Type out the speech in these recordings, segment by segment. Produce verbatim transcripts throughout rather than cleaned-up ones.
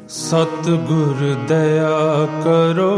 सतगुर दया करो,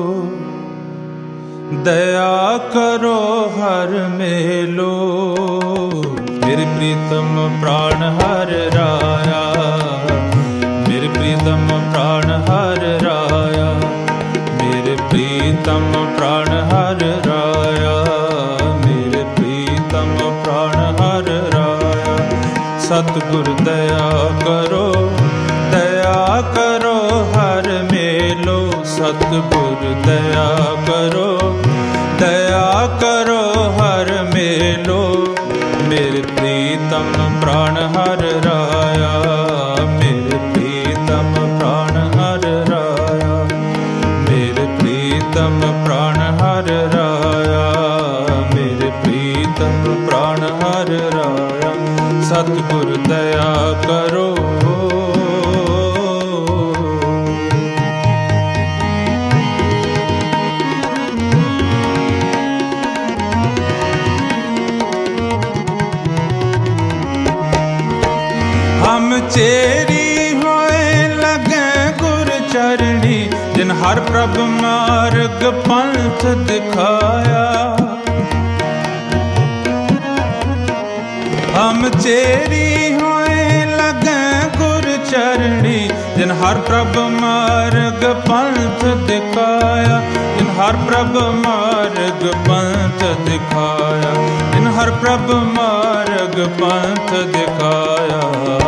दया करो हर मेलो। मेरे प्रीतम प्राण हर राया, मेरे प्रीतम प्राण हर राया, मेरे प्रीतम प्राण हर राया, मेरे प्रीतम प्राण हर राया। सतगुर दया करो, दया करो हर मेलो। सतगुर दया करो, दया करो हर मेलो। मेरे प्रीतम प्राण हर राया, मेरे प्रीतम प्राण हर राया, मेरे प्रीतम प्राण हर राया, मेरे प्रीतम प्राण हर राया। सतगुर दया करो। हम चेरी होए लगे गुर चरणी, जिन हर प्रभ मार्ग पंथ दिखाया। हम चेरी होए लगे गुर चरणी, जिन हर प्रभ मार्ग पंथ दिखाया, जिन हर प्रभ मार्ग पंथ दिखाया, जिन हर प्रभ मार्ग पंथ दिखाया।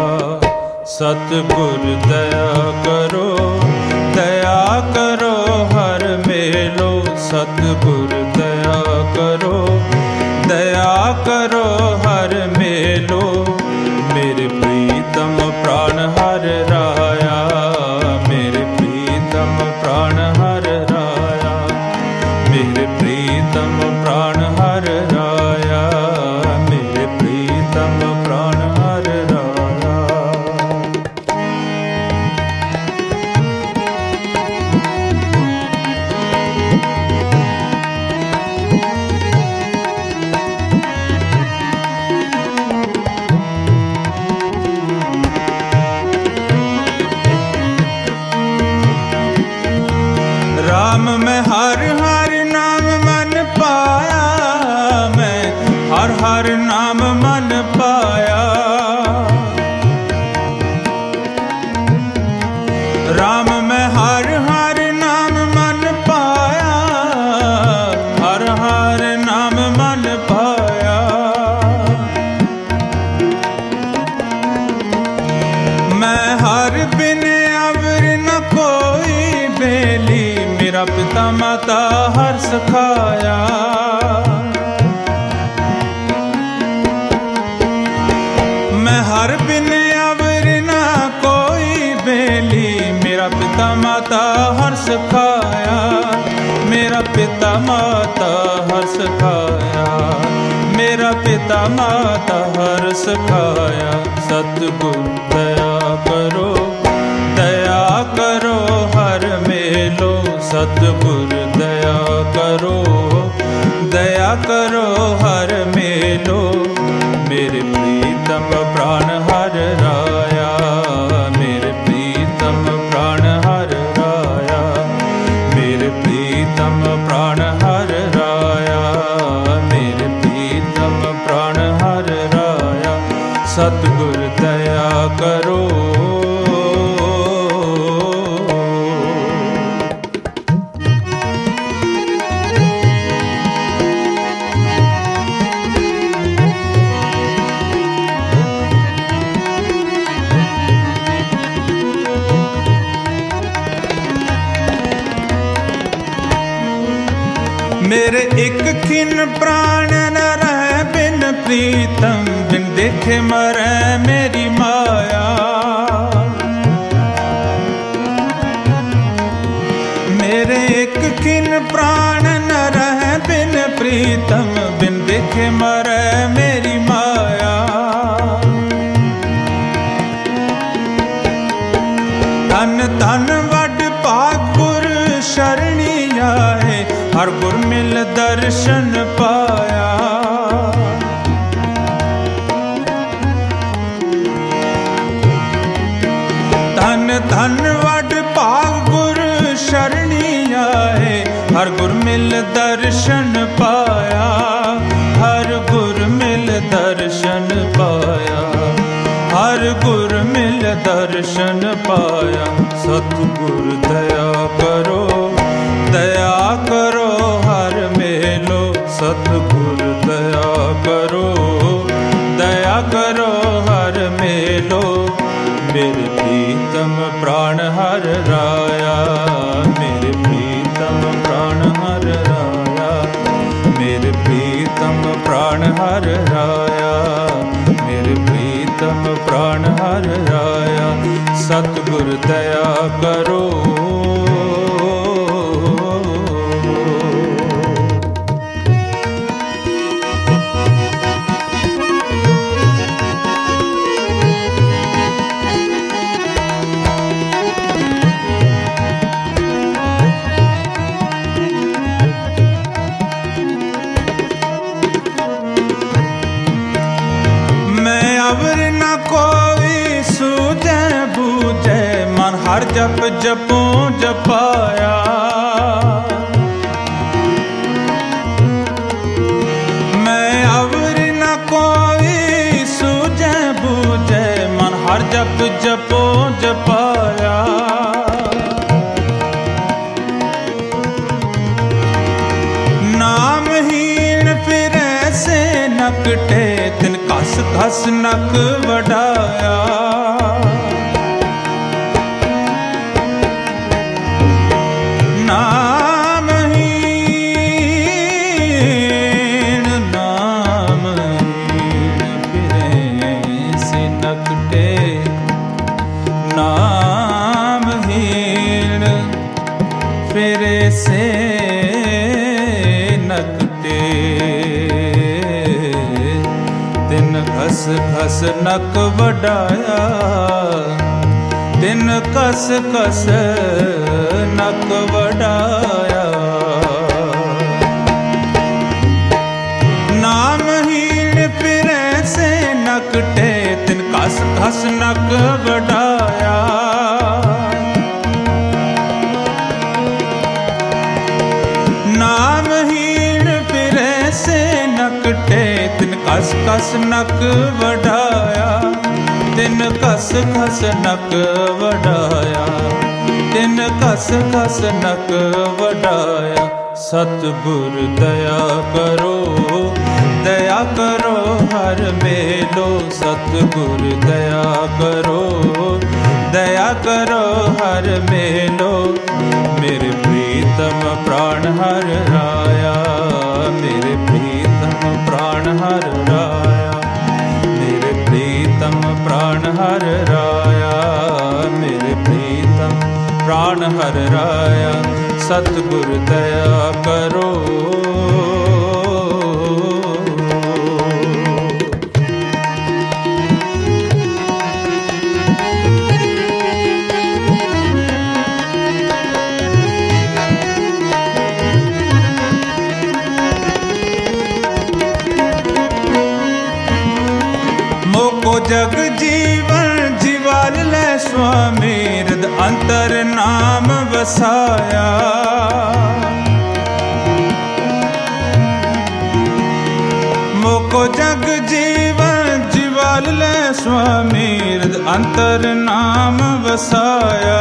सतगुर दया करो, दया करो हर मेलो। सतगुर दया करो, दया करो हर मेलो। मेरे प्रीतम प्राण हर राया, मेरे प्रीतम प्राण हर राया, मेरे प्रीतम प्राण हर राया, मेरे प्रीतम प्राण हर राया। राम मैं हर हर नाम मन पाया, मैं हर हर नाम मन पाया। राम मैं हर हर नाम मन पाया, हर हर नाम मन पाया। मैं हर बिन अवर न कोई बेली, मेरा पिता माता हर सखाया। मैं हर बिन अवर ना कोई बेली, मेरा पिता माता हर सखाया, मेरा पिता माता हर सखाया, मेरा पिता माता हर सखाया। सतगुर दया करो, दया करो हर मेलो। सतगुर दया करो, दया करो हर मेलो। मेरे प्रीतम प्राण हर राया, मेरे प्रीतम प्राण हर राया, मेरे प्रीतम प्राण हर राया, मेरे प्रीतम प्राण हर राया। सतगुर दया करो। मेरे एक खिन प्राण न रहे बिन प्रीतम, बिन देखे मरे मेरी माया। मेरे एक खिन प्राण न रहे बिन प्रीतम, बिन देखे मरे मेरी माया। धन धन वड भाग गुर शरणी आए, हर गुर मिल दर्शन पाया। धन धन वड हर गुर मिल दर्शन पाया, हर गुर मिल दर्शन पाया, हर गुर मिल दर्शन पाया। सतगुर दया करो, दया करो हर मेलो, सतगुर दया करो, दया करो हर मेलो। मेरे प्रीतम प्राण हर राया, मेरे प्रीतम प्राण हर राया, मेरे प्रीतम प्राण हर राया, मेरे प्रीतम प्राण हर राया। सतगुर दया करो। हर जप जपूं जपाया, मैं अवर न कोई सूझे बूझे, मन हर जप जपूं जपाया। नामहीन फिर ऐसे नकटे, तिन कस कस नक वडाया। फिरे से नकटे, तिन खस खस नक वडाया, तिन कस कस नक वडाया। नामहीन फिरे से नकटे, तिन कस कस नक वडाया। नामहीन फिरे से नकटे, तिन कस कस नक वडाया, तिन कस कस नक वडाया, तिन कस कस नक वडाया। सतगुर दया करो, दया करो हर मेलो, सतगुर दया करो, दया करो हर मेलो। मेरे प्रीतम प्राण हर राया, मेरे प्रीतम प्राण हर राया, मेरे प्रीतम प्राण हर राया, मेरे प्रीतम प्राण हर राया। सतगुर दया करो। जग जीवन जीवाल ले स्वामी, हृद अंतर नाम वसाया। मोको जग जीवन जीवाल ले स्वामी, हृद अंतर नाम वसाया।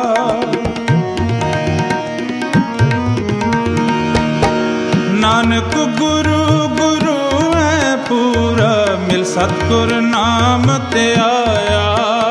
नानक गुरु गुरु है पूरा, मिल सतगुर नाम ते आया।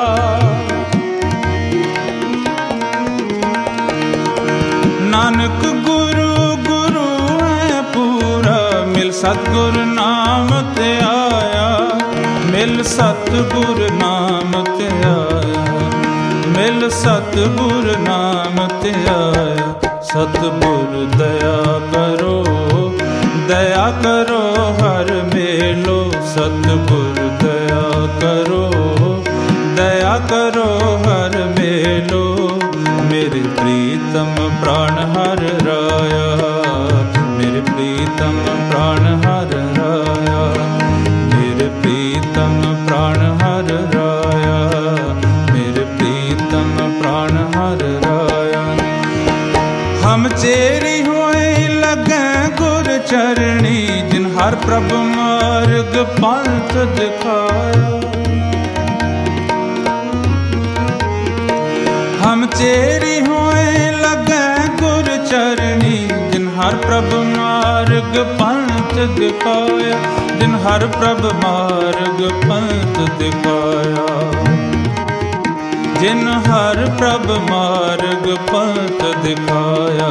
नानक गुरु गुरु है पूरा, मिल सतगुर नाम ते आया। मिल सतगुर नाम ते आया, मिल सतगुर नाम ते आया। सतगुर दया करो, दया करो हर मेलो, सतगुर दया करो, दया करो हर मेलो। मेरे प्रीतम प्राण हर राया, मेरे प्रीतम प्राण हर राया, मेरे प्रीतम प्राण हर राया, मेरे प्रीतम प्राण हर राया। हम चेरी हुए हर प्रभु मार्ग पंथ दिखाया। हम चेरी होए लगे गुर चरणी, जिन हर प्रभु मार्ग पंथ दिखाया, जिन हर प्रभु मार्ग पंथ दिखाया, जिन हर प्रभु मार्ग पंथ दिखाया।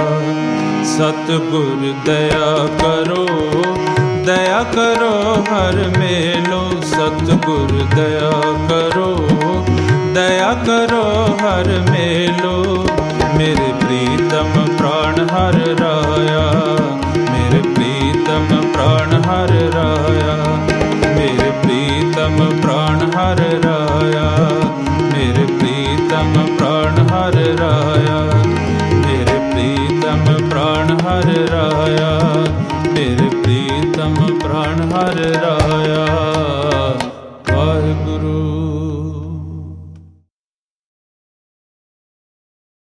सतगुर दया करो, दया करो हर मेलो, सतगुर दया करो, दया करो हर मेलो। मेरे प्रीतम प्राण हर राया, मेरे प्रीतम प्राण हर राया, मेरे प्रीतम प्राण हर राया, मेरे प्रीतम प्राण हर राया, मेरे प्रीतम प्राण हर राया, मेरे प्रीतम प्राण हर राया। वाहिगुरु।